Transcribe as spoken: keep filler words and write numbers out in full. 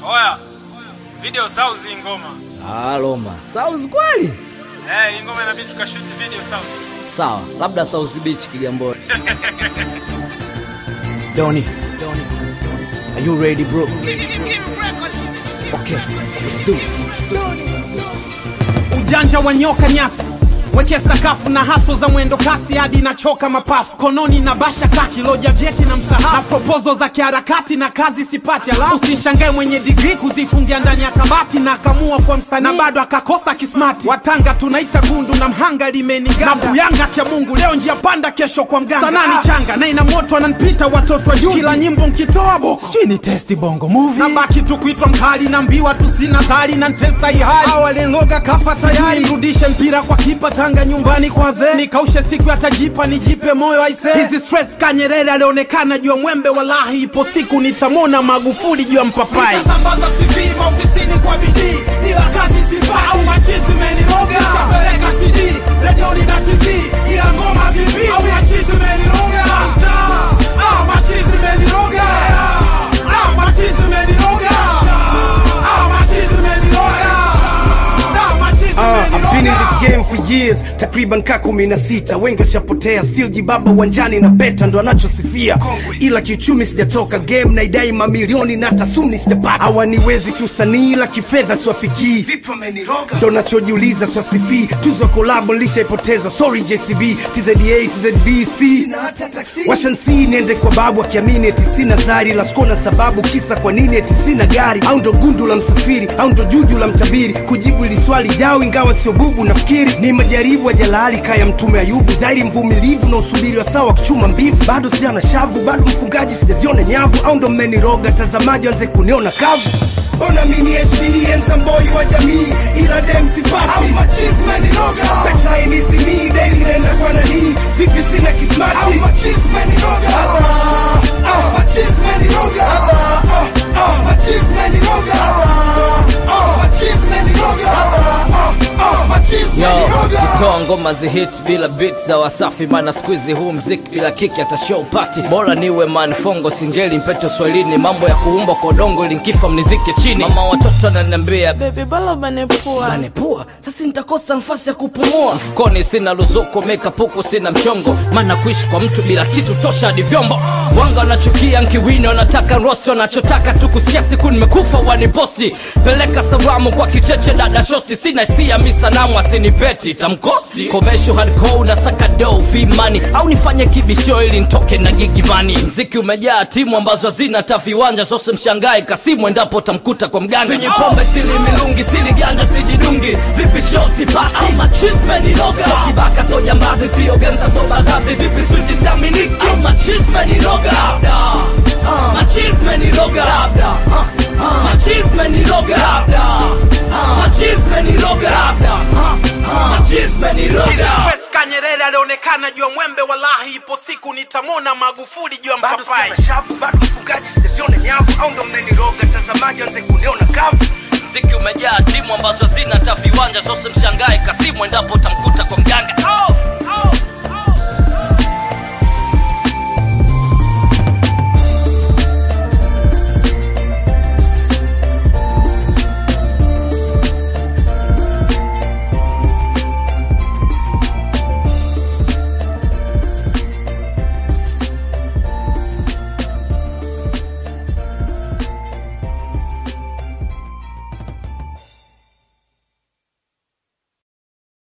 Oya, video South ngoma. Ah, Roma. South kweli? Eh, hey, ngoma inabidi tukashoot video South. Sawa, labda South Beach Kigamboni. Donny, Donny, are you ready, bro? Okay, let's do it. Ujanja wa nyoka nyasi, weke sakafu na haso za mwendo kasi hadi nachoka mapafu. Kononi na basha kaki, loja vyeti na msahafu. Na proposal za kiharakati na kazi sipati alafu. Usishangae mwenye degree kuzifungia ndani ya kabati na kamua kwa msanii na bado akakosa kismati. Watanga tunaita gundu na mhanga limeniganda. Na buyanga kia Mungu leo njia panda kesho kwa mganga. Sana ni changa na ina moto ananipita watoto wa juzi. Kila nyimbo nkitoa boko sijui ni testi bongo movie. Na baki tu kuitwa mkali na mbiwa tu sina zari na ntesa ihali. Awale loga kafa sayari. Rudishe mpira kwa kipa Tanga nyumbani kwa ze. Nikaushe siku atajipa nijipe moyo aise. Hizi stress Kanyerere alionekana juu ya mwembe wallahi. Ipo siku nitamona Magufuli juu ya mpapai. Nitasambaza C V maofisini kwa bidii. Ila kazi sipati au machizi meniroga. Nitapeleka C D, redioni na T V. Ila ngoma vipi au machizi meniroga. Ah, machizi meniroga. Ah, machizi meniroga. Ah, machizi meniroga. Uh, I've been in this game for years, takriban kakumi na sita. Wengi washapotea, still jibaba uwanjani na beta ndo anachosifia. Ila kiuchumi sijatoka game na idai mamilioni na tasumni sijapata. Hawaniwezi kiusanii ila kifedha siwafikii. Vipi wameniroga? Ndo nachojiuliza swasifi. Tuzo kolabo nilishaipoteza, sorry J C B, T Z A, T Z B C. Washansi niende kwa babu akiamini eti sina zari. La skona sababu kisa kwa nini eti sina gari. Au ndo gundu la msafiri, au ndo juju la mtabiri. Kujibu ili swali jao ingawa sio bubu nafikiri. Ni majaribu ya jalali kaya mtume Ayubu. Dhairi mvumilivu na usubiri wa sawa kuchuma mbivu. Bado sijana shavu, bado mfungaji sijaziona nyavu. Au ndo mmeniroga, tazamaji wanze kuniona kavu. Ona mini H B, handsome boy wa jamii. Ila dem sipati au machizi meniroga. Pesa inisi mi, daily nenda kwa nani. Vipi sina kismati au machizi meniroga. Ah, machizi meniroga. Ah, machizi meniroga. Ah, machizi meniroga. Yo, kutoa ngoma zihit bila beat za Wasafi. Mana squeezy huu mziki bila kiki ata show party. Bora niwe manfongo singeli mpeto swahilini. Mambo ya kuumba kwa dongo ili nkifa mnizike chini. Mama watoto ananiambia baby bala banepua. Banepua? Sasa nitakosa nafasi ya kupumua. Mfukoni sina luzuko, makeup huku sina mchongo. Maana kuishi kwa mtu bila kitu tosha hadi vyombo. Wanga wanachukia nkiwini wanataka roast. Wanachotaka tu kusikia siku nimekufa waniposti. Peleka salamu kwa kicheche dada shosti. Sina hisia misanamu asinipeti tamkosti. Komesho hardcore na sakado V-money. Au nifanye kibisho ili nitoke na gigimani. Mziki umejaa timu ambazo hazina hata viwanja. Sose mshangae kasimu endapo tamkuta kwa mganga. Sinyi pombe sili milungi sili ganja sijidungi. Vipi show sipati au machizi meniroga. So kibaka so jambazi siyo genza so bazazi. Vipi switi siaminiki au machizi meniroga. Machizi meniroga. Machizi meniroga. Machizi meniroga. Machizi meniroga. Hizi stress Kanyerere alionekana juu ya mwembe wallahi. Ipo siku nitamona Magufuli juu ya mpapai. Bado sina shavu, bado mfungaji sijaziona nyavu. Au ndo mmeniroga, tazamaji wanze kuniona kavu. Mziki umejaa timu ambazo hazina hata viwanja. Sose mshangae kasimu endapo